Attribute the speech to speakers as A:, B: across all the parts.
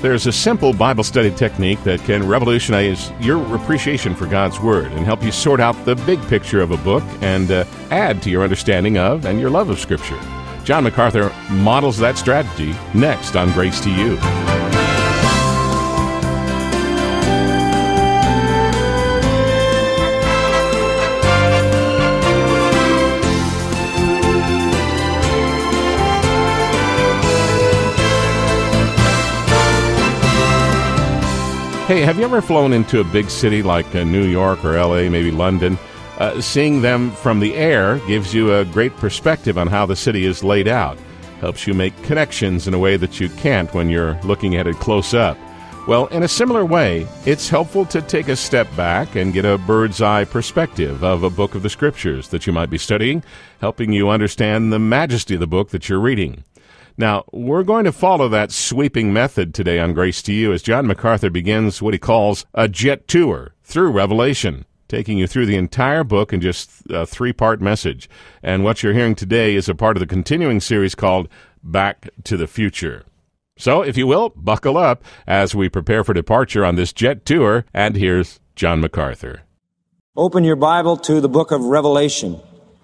A: There's a simple Bible study technique that can revolutionize your appreciation for God's Word and help you sort out the big picture of a book and add to your understanding of and your love of Scripture. John MacArthur models that strategy next on Grace to You. Hey, have you ever flown into a big city like New York or L.A., maybe London? Seeing them from the air gives you a great perspective on how the city is laid out. Helps you make connections in a way that you can't when you're looking at it close up. Well, in a similar way, it's helpful to take a step back and get a bird's-eye perspective of a book of the Scriptures that you might be studying, helping you understand the majesty of the book that you're reading. Now, we're going to follow that sweeping method today on Grace to You as John MacArthur begins what he calls a jet tour through Revelation, taking you through the entire book in just a three-part message. And what you're hearing today is a part of the continuing series called Back to the Future. So, if you will, buckle up as we prepare for departure on this jet tour, and here's John MacArthur.
B: Open your Bible to the book of Revelation.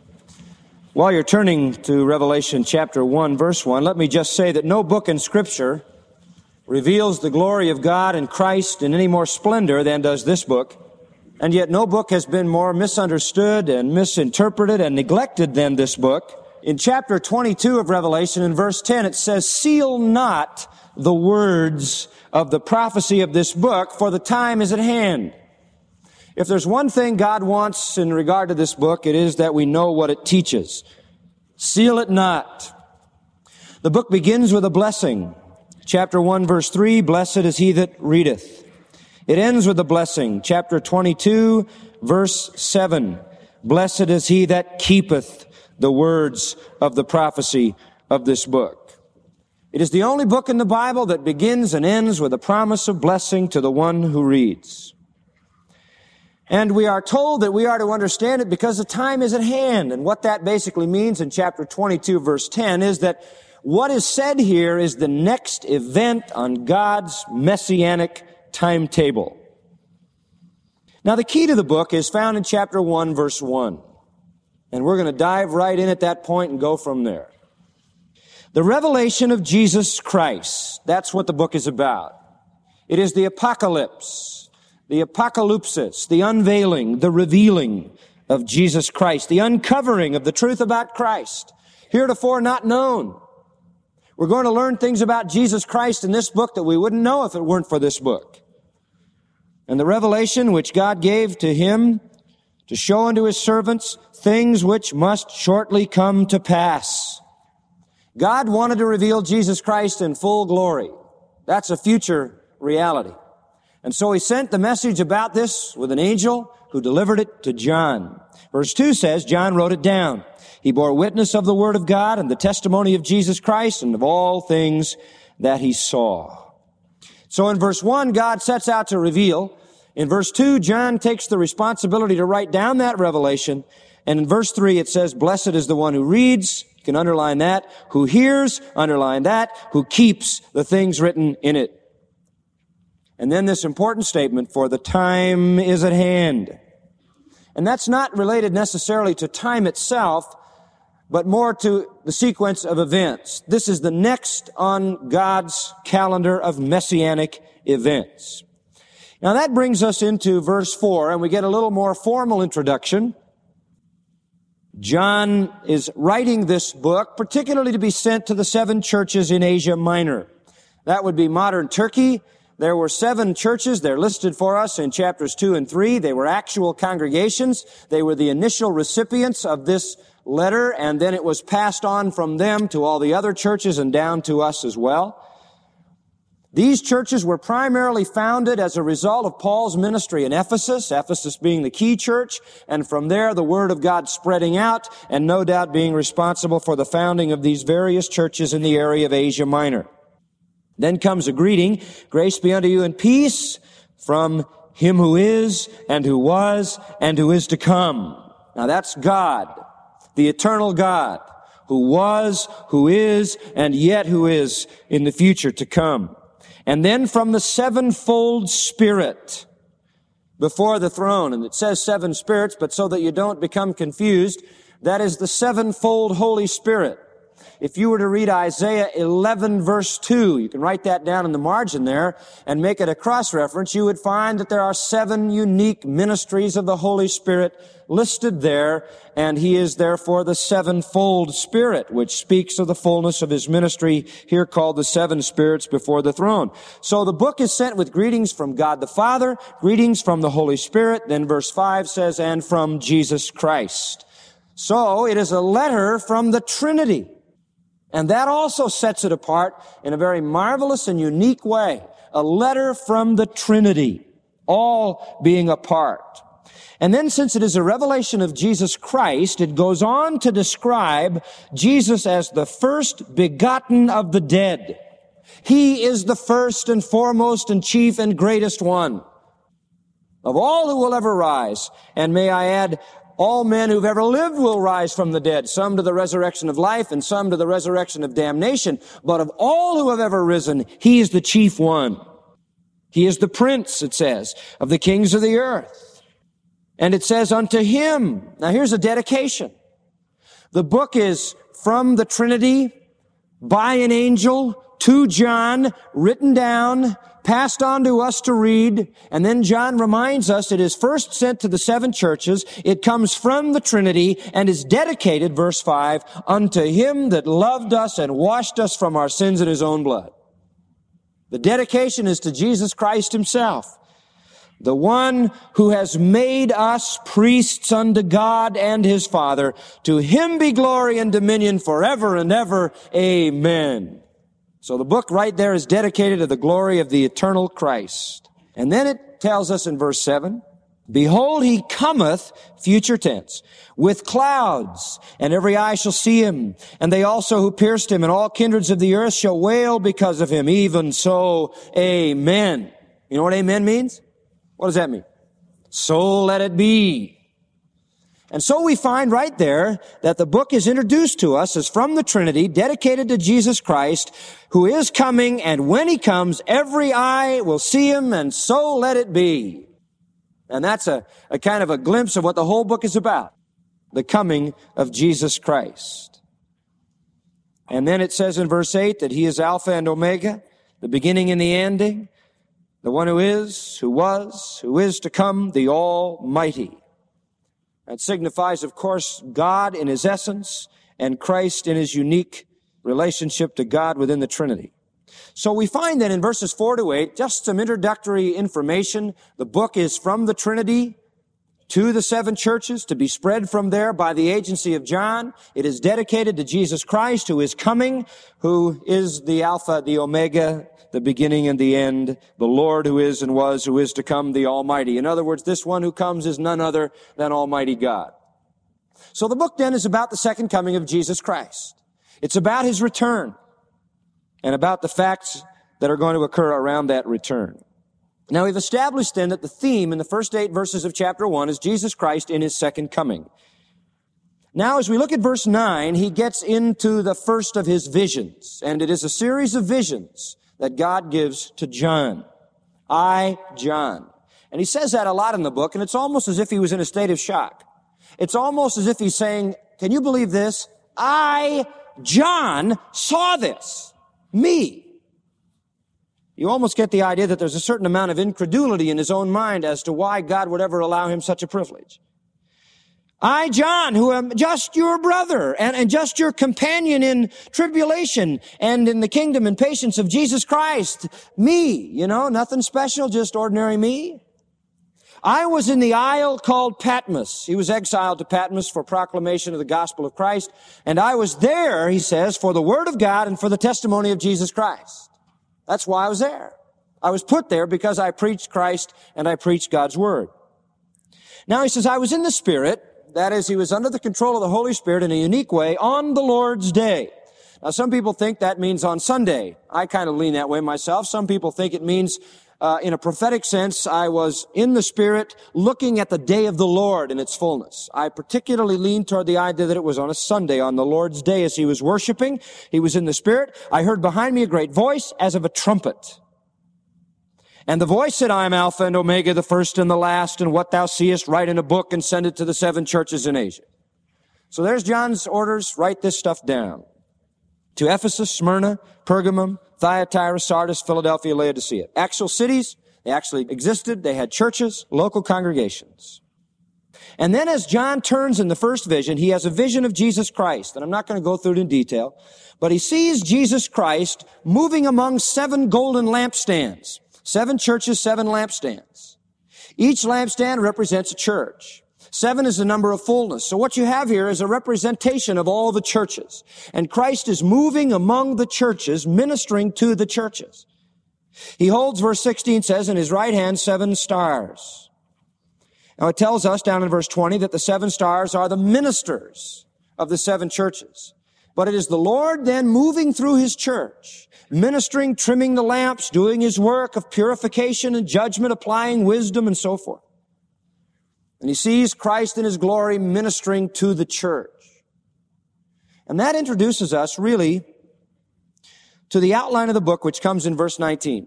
B: While you're turning to Revelation chapter 1, verse 1, let me just say that no book in Scripture reveals the glory of God and Christ in any more splendor than does this book. And yet no book has been more misunderstood and misinterpreted and neglected than this book. In chapter 22 of Revelation, in verse 10, it says, "Seal not the words of the prophecy of this book, for the time is at hand." If there's one thing God wants in regard to this book, it is that we know what it teaches. Seal it not. The book begins with a blessing. Chapter 1, verse 3, "Blessed is he that readeth." It ends with a blessing. Chapter 22, verse 7, "Blessed is he that keepeth the words of the prophecy of this book." It is the only book in the Bible that begins and ends with a promise of blessing to the one who reads. And we are told that we are to understand it because the time is at hand. And what that basically means in chapter 22, verse 10, is that what is said here is the next event on God's messianic timetable. Now, the key to the book is found in chapter 1, verse 1. And we're going to dive right in at that point and go from there. The revelation of Jesus Christ, that's what the book is about. It is the apocalypse. The apocalypsis, the unveiling, the revealing of Jesus Christ, the uncovering of the truth about Christ, heretofore not known. We're going to learn things about Jesus Christ in this book that we wouldn't know if it weren't for this book. And the revelation which God gave to him to show unto his servants things which must shortly come to pass. God wanted to reveal Jesus Christ in full glory. That's a future reality. And so he sent the message about this with an angel who delivered it to John. Verse 2 says, John wrote it down. He bore witness of the word of God and the testimony of Jesus Christ and of all things that he saw. So in verse 1, God sets out to reveal. In verse 2, John takes the responsibility to write down that revelation. And in verse 3, it says, "Blessed is the one who reads," you can underline that, "who hears," underline that, "who keeps the things written in it." And then this important statement, "For the time is at hand." And that's not related necessarily to time itself, but more to the sequence of events. This is the next on God's calendar of messianic events. Now that brings us into verse 4, and we get a little more formal introduction. John is writing this book, particularly to be sent to the 7 churches in Asia Minor. That would be modern Turkey. There were 7 churches. They're listed for us in chapters 2 and 3. They were actual congregations. They were the initial recipients of this letter, and then it was passed on from them to all the other churches and down to us as well. These churches were primarily founded as a result of Paul's ministry in Ephesus, Ephesus being the key church, and from there the Word of God spreading out, and no doubt being responsible for the founding of these various churches in the area of Asia Minor. Then comes a greeting, "Grace be unto you and peace from him who is, and who was, and who is to come." Now that's God, the eternal God, who was, who is, and yet who is in the future to come. And then from the sevenfold Spirit before the throne. And it says seven spirits, but so that you don't become confused, that is the sevenfold Holy Spirit. If you were to read Isaiah 11 verse 2, you can write that down in the margin there and make it a cross-reference, you would find that there are 7 unique ministries of the Holy Spirit listed there, and He is therefore the sevenfold Spirit, which speaks of the fullness of His ministry, here called the 7 spirits before the throne. So the book is sent with greetings from God the Father, greetings from the Holy Spirit, then verse 5 says, and from Jesus Christ. So it is a letter from the Trinity. And that also sets it apart in a very marvelous and unique way. A letter from the Trinity, all being apart. And then since it is a revelation of Jesus Christ, it goes on to describe Jesus as the first begotten of the dead. He is the first and foremost and chief and greatest one of all who will ever rise. And may I add, all men who've ever lived will rise from the dead, some to the resurrection of life and some to the resurrection of damnation. But of all who have ever risen, He is the chief one. He is the prince, it says, of the kings of the earth. And it says, unto Him. Now here's a dedication. The book is from the Trinity, by an angel, to John, written down, passed on to us to read, and then John reminds us it is first sent to the 7 churches. It comes from the Trinity and is dedicated, verse 5, unto Him that loved us and washed us from our sins in His own blood. The dedication is to Jesus Christ Himself, the one who has made us priests unto God and His Father. To Him be glory and dominion forever and ever. Amen. So the book right there is dedicated to the glory of the eternal Christ. And then it tells us in verse 7, behold, He cometh, future tense, with clouds, and every eye shall see Him, and they also who pierced Him, and all kindreds of the earth shall wail because of Him. Even so, amen. You know what amen means? What does that mean? So let it be. And so we find right there that the book is introduced to us as from the Trinity, dedicated to Jesus Christ, who is coming, and when He comes, every eye will see Him, and so let it be. And that's a kind of a glimpse of what the whole book is about, the coming of Jesus Christ. And then it says in verse 8 that He is Alpha and Omega, the beginning and the ending, the one who is, who was, who is to come, the Almighty. That signifies, of course, God in His essence and Christ in His unique relationship to God within the Trinity. So we find that in verses 4 to 8, just some introductory information. The book is from the Trinity to the 7 churches, to be spread from there by the agency of John. It is dedicated to Jesus Christ, who is coming, who is the Alpha, the Omega, the beginning and the end, the Lord who is and was, who is to come, the Almighty. In other words, this one who comes is none other than Almighty God. So the book then is about the second coming of Jesus Christ. It's about His return and about the facts that are going to occur around that return. Now we've established then that the theme in the first 8 verses of chapter 1 is Jesus Christ in His second coming. Now as we look at verse 9, He gets into the first of His visions, and it is a series of visions that God gives to John. John. And He says that a lot in the book, and it's almost as if He was in a state of shock. It's almost as if He's saying, can you believe this? John, saw this. Me. You almost get the idea that there's a certain amount of incredulity in his own mind as to why God would ever allow him such a privilege. John, who am just your brother and just your companion in tribulation and in the kingdom and patience of Jesus Christ. Me, nothing special, just ordinary me. I was in the isle called Patmos. He was exiled to Patmos for proclamation of the gospel of Christ. And I was there, he says, for the word of God and for the testimony of Jesus Christ. That's why I was there. I was put there because I preached Christ and I preached God's word. Now he says, I was in the Spirit. That is, he was under the control of the Holy Spirit in a unique way on the Lord's day. Now, some people think that means on Sunday. I kind of lean that way myself. Some people think it means, in a prophetic sense, I was in the Spirit looking at the day of the Lord in its fullness. I particularly lean toward the idea that it was on a Sunday, on the Lord's day as he was worshiping. He was in the Spirit. I heard behind me a great voice as of a trumpet. And the voice said, I am Alpha and Omega, the first and the last, and what thou seest, write in a book and send it to the 7 churches in Asia. So there's John's orders. Write this stuff down. To Ephesus, Smyrna, Pergamum, Thyatira, Sardis, Philadelphia, Laodicea. Actual cities, they actually existed. They had churches, local congregations. And then as John turns in the first vision, he has a vision of Jesus Christ. And I'm not going to go through it in detail, but he sees Jesus Christ moving among 7 golden lampstands. 7 churches, 7 lampstands. Each lampstand represents a church. 7 is the number of fullness. So what you have here is a representation of all the churches. And Christ is moving among the churches, ministering to the churches. He holds, verse 16 says, in his right hand 7 stars. Now it tells us down in verse 20 that the 7 stars are the ministers of the 7 churches. But it is the Lord then moving through his church, ministering, trimming the lamps, doing his work of purification and judgment, applying wisdom and so forth. And he sees Christ in his glory ministering to the church. And that introduces us really to the outline of the book, which comes in verse 19.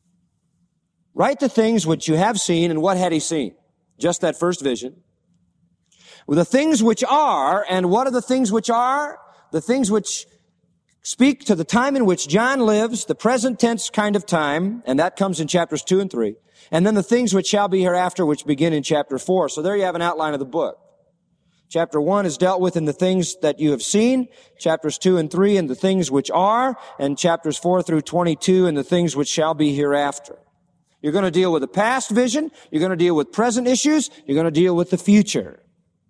B: Write the things which you have seen, and what had he seen? Just that first vision. With the things which are, and what are the things which are? The things which speak to the time in which John lives, the present tense kind of time, and that comes in chapters 2 and 3. And then the things which shall be hereafter, which begin in chapter 4. So there you have an outline of the book. Chapter 1 is dealt with in the things that you have seen. Chapters 2 and 3 in the things which are. And chapters 4 through 22 in the things which shall be hereafter. You're going to deal with the past vision. You're going to deal with present issues. You're going to deal with the future.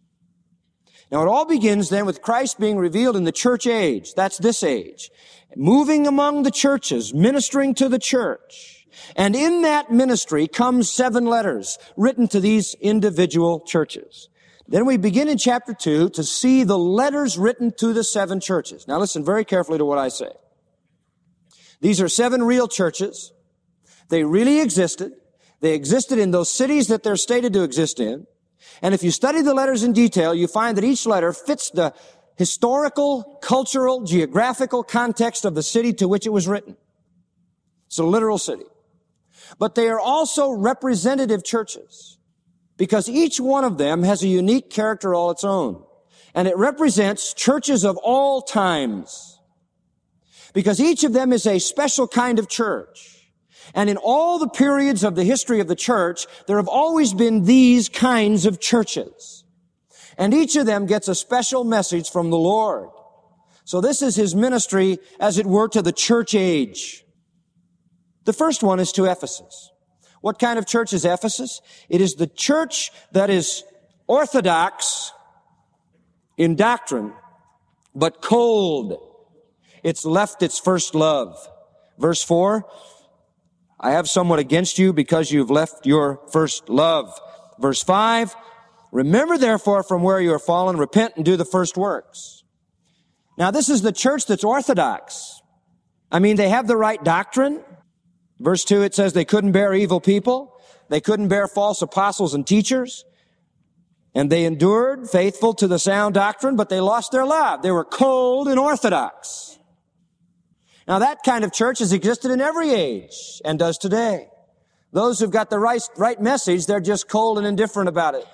B: Now it all begins then with Christ being revealed in the church age. That's this age. Moving among the churches, ministering to the church. And in that ministry comes 7 letters written to these individual churches. Then we begin in chapter 2 to see the letters written to the 7 churches. Now listen very carefully to what I say. These are 7 real churches. They really existed. They existed in those cities that they're stated to exist in. And if you study the letters in detail, you find that each letter fits the historical, cultural, geographical context of the city to which it was written. It's a literal city. But they are also representative churches because each one of them has a unique character all its own. And it represents churches of all times because each of them is a special kind of church. And in all the periods of the history of the church, there have always been these kinds of churches. And each of them gets a special message from the Lord. So this is his ministry, as it were, to the church age. The first one is to Ephesus. What kind of church is Ephesus? It is the church that is orthodox in doctrine, but cold. It's left its first love. Verse 4, I have somewhat against you because you've left your first love. Verse 5, remember therefore from where you are fallen, repent and do the first works. Now this is the church that's orthodox. I mean, they have the right doctrine. Verse 2, it says they couldn't bear evil people. They couldn't bear false apostles and teachers. And they endured, faithful to the sound doctrine, but they lost their love. They were cold and orthodox. Now that kind of church has existed in every age and does today. Those who've got the right message, they're just cold and indifferent about it.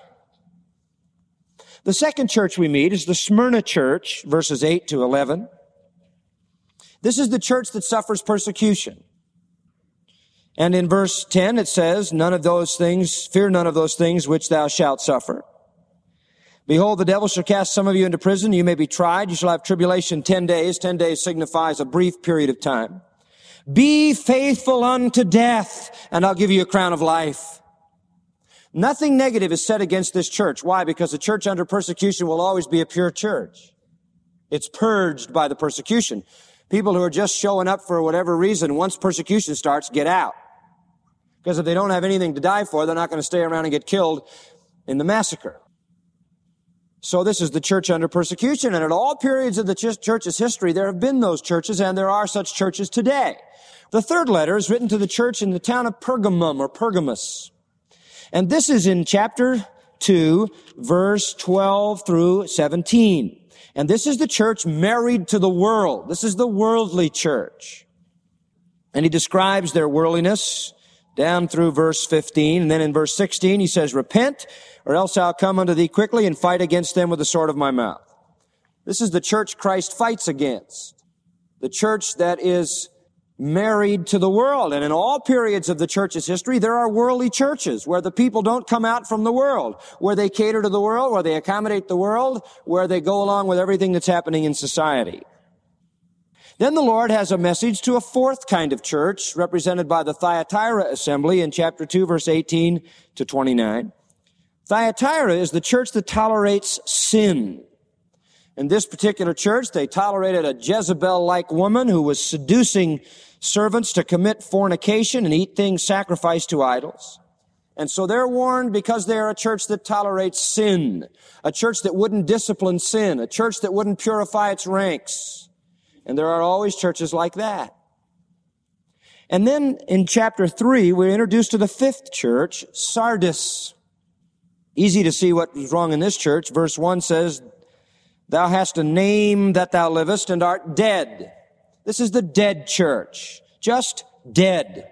B: The second church we meet is the Smyrna church, verses 8 to 11. This is the church that suffers persecution. And in verse 10 it says, fear none of those things which thou shalt suffer. Behold, the devil shall cast some of you into prison. You may be tried. You shall have tribulation 10 days. 10 days signifies a brief period of time. Be faithful unto death, and I'll give you a crown of life. Nothing negative is said against this church. Why? Because a church under persecution will always be a pure church. It's purged by the persecution. People who are just showing up for whatever reason, once persecution starts, get out. Because if they don't have anything to die for, they're not going to stay around and get killed in the massacre. So this is the church under persecution. And at all periods of the church's history, there have been those churches, and there are such churches today. The third letter is written to the church in the town of Pergamum or Pergamus. And this is in chapter 2, verse 12 through 17. And this is the church married to the world. This is the worldly church. And he describes their worldliness, down through verse 15. And then in verse 16, he says, repent, or else I'll come unto thee quickly and fight against them with the sword of my mouth. This is the church Christ fights against. The church that is married to the world. And in all periods of the church's history, there are worldly churches where the people don't come out from the world, where they cater to the world, where they accommodate the world, where they go along with everything that's happening in society. Then the Lord has a message to a fourth kind of church, represented by the Thyatira assembly in chapter 2, verse 18 to 29. Thyatira is the church that tolerates sin. In this particular church, they tolerated a Jezebel-like woman who was seducing servants to commit fornication and eat things sacrificed to idols. And so they're warned because they're a church that tolerates sin, a church that wouldn't discipline sin, a church that wouldn't purify its ranks. And there are always churches like that. And then in chapter 3, we're introduced to the fifth church, Sardis. Easy to see what was wrong in this church. Verse 1 says, thou hast a name that thou livest and art dead. This is the dead church. Just dead.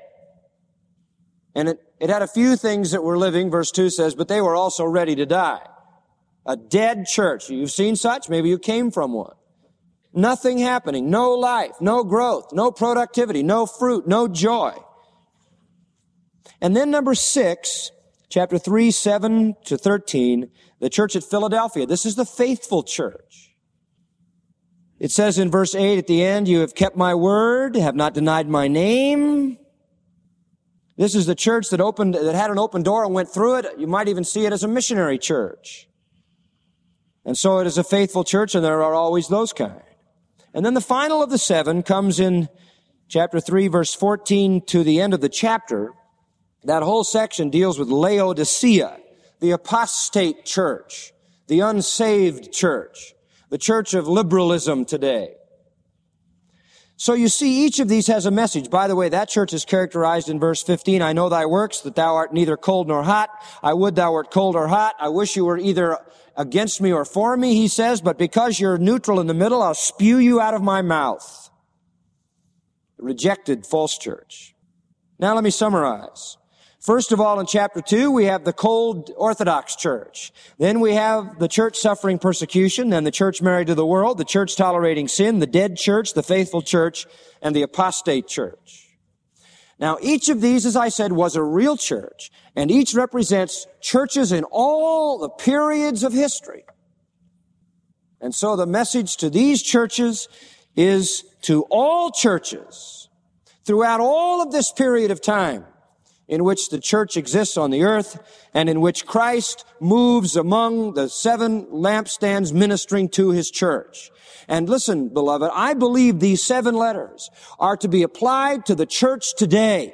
B: And it had a few things that were living, verse 2 says, but they were also ready to die. A dead church. You've seen such? Maybe you came from one. Nothing happening. No life. No growth. No productivity. No fruit. No joy. And then number 6, chapter 3, 7 to 13, the church at Philadelphia. This is the faithful church. It says in verse 8 at the end, you have kept my word, have not denied my name. This is the church that had an open door and went through it. You might even see it as a missionary church. And so it is a faithful church, and there are always those kind. And then the final of the 7 comes in chapter 3, verse 14 to the end of the chapter. That whole section deals with Laodicea, the apostate church, the unsaved church, the church of liberalism today. So you see, each of these has a message. By the way, that church is characterized in verse 15. I know thy works, that thou art neither cold nor hot. I would thou wert cold or hot. I wish you were either against me or for me, he says, but because you're neutral in the middle, I'll spew you out of my mouth. Rejected false church. Now let me summarize. First of all, in chapter 2, we have the cold Orthodox church. Then we have the church suffering persecution, then the church married to the world, the church tolerating sin, the dead church, the faithful church, and the apostate church. Now, each of these, as I said, was a real church, and each represents churches in all the periods of history. And so the message to these churches is to all churches throughout all of this period of time in which the church exists on the earth and in which Christ moves among the 7 lampstands ministering to his church. And listen, beloved, I believe these 7 letters are to be applied to the church today.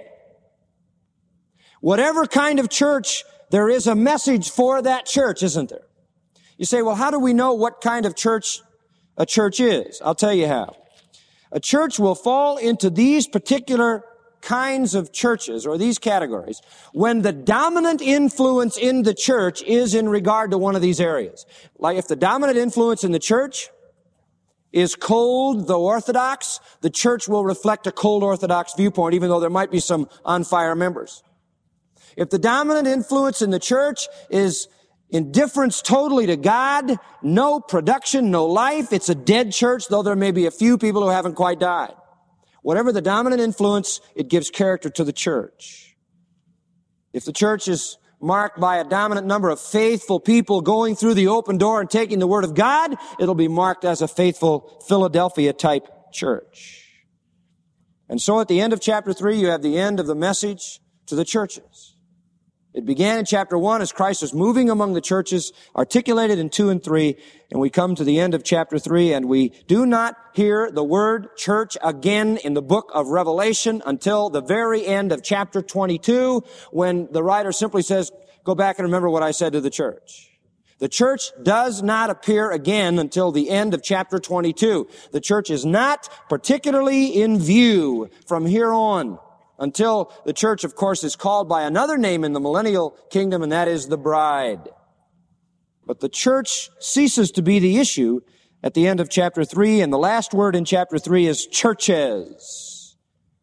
B: Whatever kind of church, there is a message for that church, isn't there? You say, well, how do we know what kind of church a church is? I'll tell you how. A church will fall into these particular kinds of churches, or these categories, when the dominant influence in the church is in regard to one of these areas. Like if the dominant influence in the church is cold, though orthodox, the church will reflect a cold orthodox viewpoint, even though there might be some on-fire members. If the dominant influence in the church is indifference totally to God, no production, no life, it's a dead church, though there may be a few people who haven't quite died. Whatever the dominant influence, it gives character to the church. If the church is marked by a dominant number of faithful people going through the open door and taking the word of God, it'll be marked as a faithful Philadelphia type church. And so at the end of chapter 3, you have the end of the message to the churches. It began in chapter 1 as Christ was moving among the churches, articulated in 2 and 3, and we come to the end of chapter 3, and we do not hear the word church again in the book of Revelation until the very end of chapter 22, when the writer simply says, go back and remember what I said to the church. The church does not appear again until the end of chapter 22. The church is not particularly in view from here on, until the church, of course, is called by another name in the millennial kingdom, and that is the bride. But the church ceases to be the issue at the end of chapter 3, and the last word in chapter 3 is churches.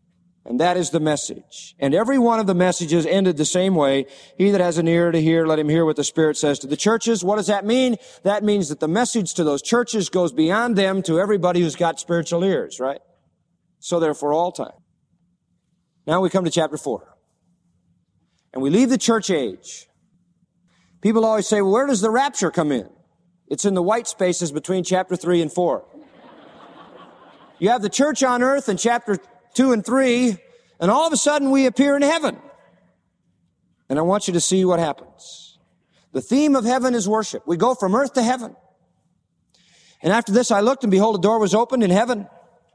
B: And that is the message. And every one of the messages ended the same way. He that has an ear to hear, let him hear what the Spirit says to the churches. What does that mean? That means that the message to those churches goes beyond them to everybody who's got spiritual ears, right? So they're for all time. Now we come to chapter 4. And we leave the church age. People always say, well, where does the rapture come in? It's in the white spaces between chapter 3 and 4. You have the church on earth in chapter 2 and 3, and all of a sudden we appear in heaven. And I want you to see what happens. The theme of heaven is worship. We go from earth to heaven. And after this I looked, and behold, a door was opened in heaven.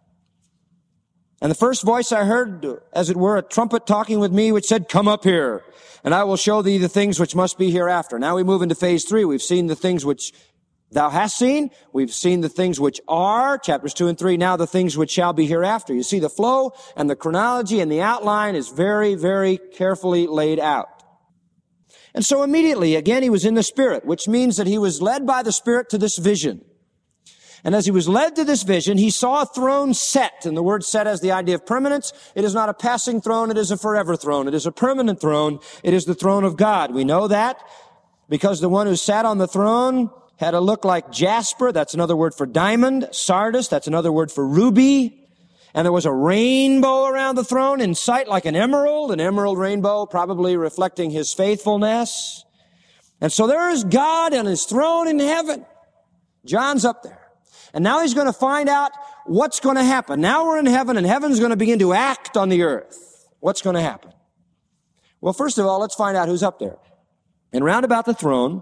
B: And the first voice I heard, as it were, a trumpet talking with me, which said, come up here, and I will show thee the things which must be hereafter. Now we move into phase 3. We've seen the things which thou hast seen. We've seen the things which are, chapters 2 and 3, now the things which shall be hereafter. You see, the flow and the chronology and the outline is very, very carefully laid out. And so immediately, again, he was in the Spirit, which means that he was led by the Spirit to this vision. And as he was led to this vision, he saw a throne set. And the word set has the idea of permanence. It is not a passing throne. It is a forever throne. It is a permanent throne. It is the throne of God. We know that because the one who sat on the throne had a look like jasper. That's another word for diamond. Sardis. That's another word for ruby. And there was a rainbow around the throne in sight like an emerald rainbow, probably reflecting his faithfulness. And so there is God on his throne in heaven. John's up there. And now he's going to find out what's going to happen. Now we're in heaven, and heaven's going to begin to act on the earth. What's going to happen? Well, first of all, let's find out who's up there. And round about the throne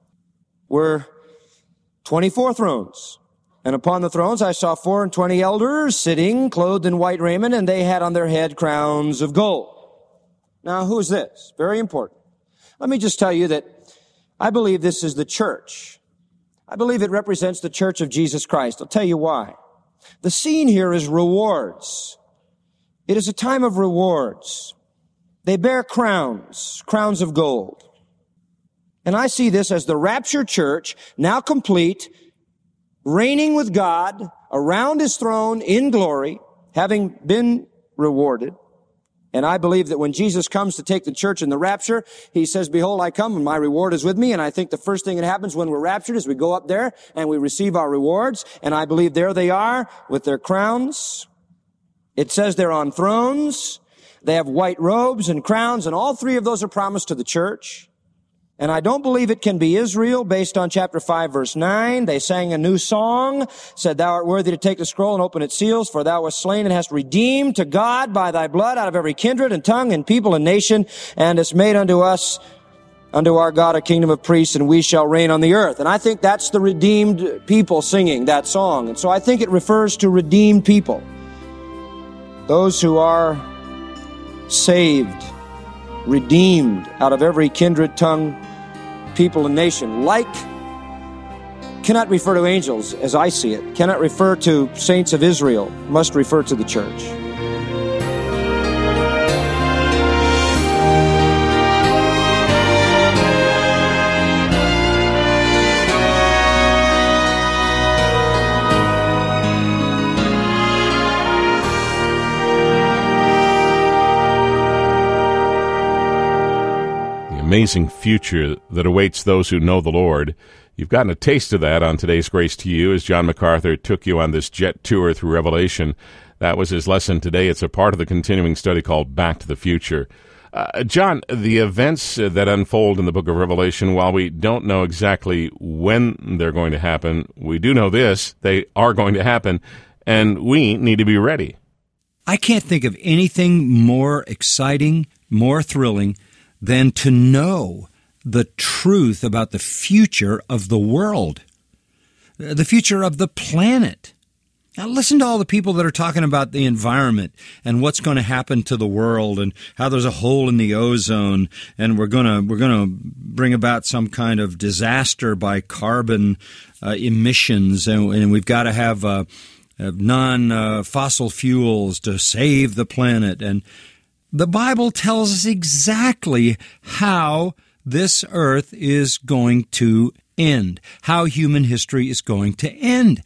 B: were 24 thrones. And upon the thrones I saw 24 elders sitting, clothed in white raiment, and they had on their head crowns of gold. Now, who is this? Very important. Let me just tell you that I believe this is the church. I believe it represents the church of Jesus Christ. I'll tell you why. The scene here is rewards. It is a time of rewards. They bear crowns of gold. And I see this as the raptured church, now complete, reigning with God around his throne in glory, having been rewarded. And I believe that when Jesus comes to take the church in the rapture, he says, behold, I come and my reward is with me. And I think the first thing that happens when we're raptured is we go up there and we receive our rewards. And I believe there they are with their crowns. It says they're on thrones. They have white robes and crowns, and all three of those are promised to the church. And I don't believe it can be Israel based on chapter 5, verse 9. They sang a new song, said, thou art worthy to take the scroll and open its seals, for thou wast slain and hast redeemed to God by thy blood out of every kindred and tongue and people and nation, and hast made unto us, unto our God, a kingdom of priests, and we shall reign on the earth. And I think that's the redeemed people singing that song. And so I think it refers to redeemed people. Those who are saved, redeemed out of every kindred, tongue, people, and nation. Like cannot refer to angels as I see it, cannot refer to saints of Israel, must refer to the church.
A: Amazing future that awaits those who know the Lord. You've gotten a taste of that on today's Grace to You as John MacArthur took you on this jet tour through Revelation. That was his lesson today. It's a part of the continuing study called Back to the Future. John, the events that unfold in the book of Revelation, while we don't know exactly when they're going to happen, we do know this: they are going to happen, and we need to be ready.
C: I can't think of anything more exciting, more thrilling than to know the truth about the future of the world, the future of the planet. Now listen to all the people that are talking about the environment and what's going to happen to the world and how there's a hole in the ozone and we're going to bring about some kind of disaster by carbon emissions, and we've got to have non-fossil fuels to save the planet. And the Bible tells us exactly how this earth is going to end, how human history is going to end.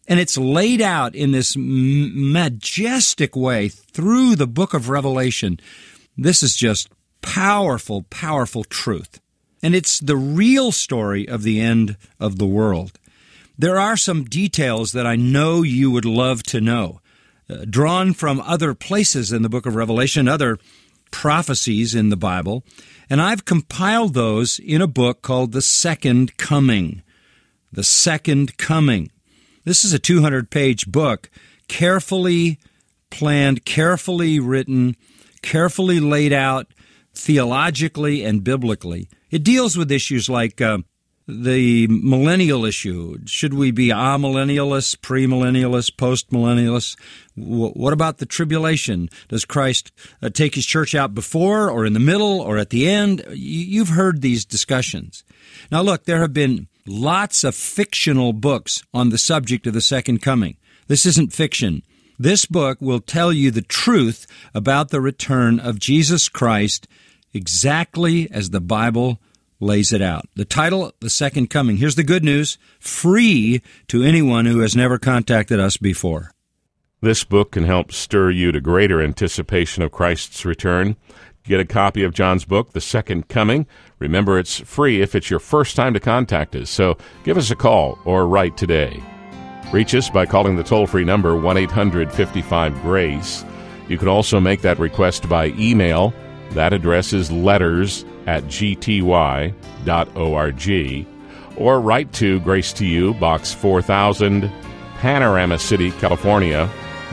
C: And it's laid out in this majestic way through the book of Revelation. This is just powerful, powerful truth. And it's the real story of the end of the world. There are some details that I know you would love to know, drawn from other places in the book of Revelation, other prophecies in the Bible, and I've compiled those in a book called The Second Coming. The Second Coming. This is a 200-page book, carefully planned, carefully written, carefully laid out theologically and biblically. It deals with issues like the millennial issue. Should we be amillennialists, premillennialists, postmillennialists? What about the tribulation? Does Christ take his church out before or in the middle or at the end? You've heard these discussions. Now look, there have been lots of fictional books on the subject of the second coming. This isn't fiction. This book will tell you the truth about the return of Jesus Christ exactly as the Bible lays it out. The title, The Second Coming. Here's the good news, free to anyone who has never contacted us before.
A: This book can help stir you to greater anticipation of Christ's return. Get a copy of John's book, The Second Coming. Remember, it's free if it's your first time to contact us, so give us a call or write today. Reach us by calling the toll-free number 1-800-55-GRACE. You can also make that request by email. That address is letters@gty.org, or write to Grace to You, Box 4000, Panorama City, California,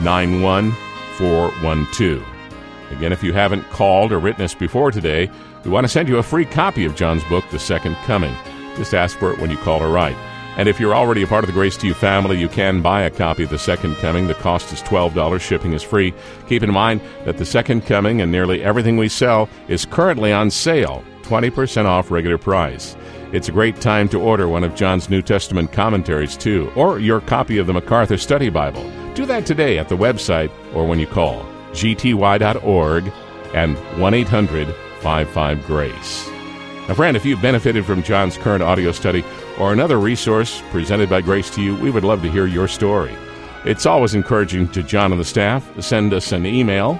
A: 91412. Again, if you haven't called or written us before today, we want to send you a free copy of John's book, The Second Coming. Just ask for it when you call or write. And if you're already a part of the Grace to You family, you can buy a copy of The Second Coming. The cost is $12. Shipping is free. Keep in mind that The Second Coming and nearly everything we sell is currently on sale, 20% off regular price. It's a great time to order one of John's New Testament commentaries, too, or your copy of the MacArthur Study Bible. Do that today at the website or when you call gty.org and 1-800-55-GRACE. Now, friend, if you've benefited from John's current audio study or another resource presented by Grace to You, we would love to hear your story. It's always encouraging to John and the staff. Send us an email,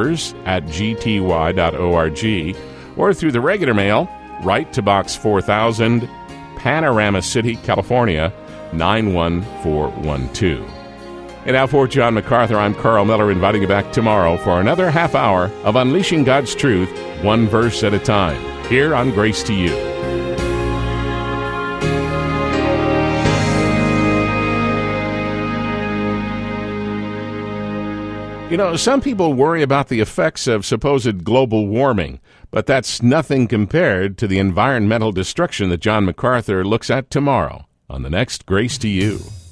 A: letters@gty.org, or through the regular mail, write to Box 4000, Panorama City, California, 91412. And now for John MacArthur, I'm Carl Miller, inviting you back tomorrow for another half hour of Unleashing God's Truth, one verse at a time, here on Grace to You. You know, some people worry about the effects of supposed global warming, but that's nothing compared to the environmental destruction that John MacArthur looks at tomorrow on the next Grace to You.